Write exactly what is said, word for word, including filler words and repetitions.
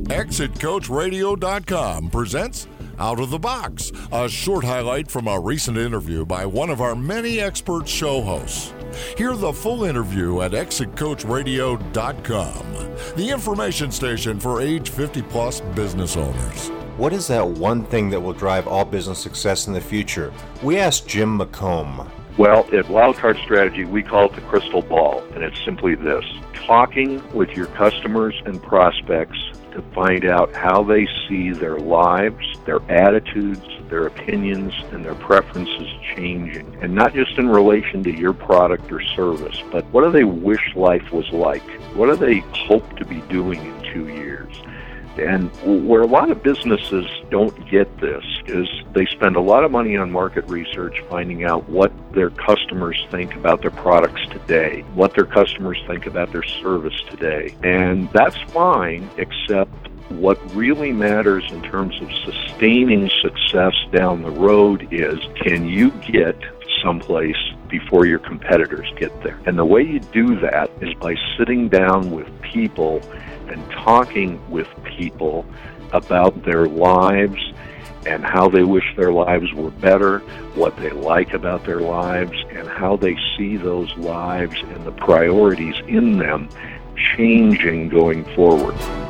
Exit Coach Radio dot com presents Out of the Box, a short highlight from a recent interview by one of our many expert show hosts. Hear the full interview at Exit Coach Radio dot com, the information station for age fifty plus business owners. What is that one thing that will drive all business success in the future? We asked Jim McComb. Well, at Wildcard Strategy, we call it the crystal ball, and it's simply this: talking with your customers and prospects to find out how they see their lives, their attitudes, their opinions, and their preferences changing. And not just in relation to your product or service, but what do they wish life was like? What do they hope to be doing in two years? And where a lot of businesses don't get this is they spend a lot of money on market research finding out what their customers think about their products today, what their customers think about their service today. And that's fine, except what really matters in terms of sustaining success down the road is, can you get someplace before your competitors get there? And the way you do that is by sitting down with people and talking with people about their lives and how they wish their lives were better, what they like about their lives, and how they see those lives and the priorities in them changing going forward.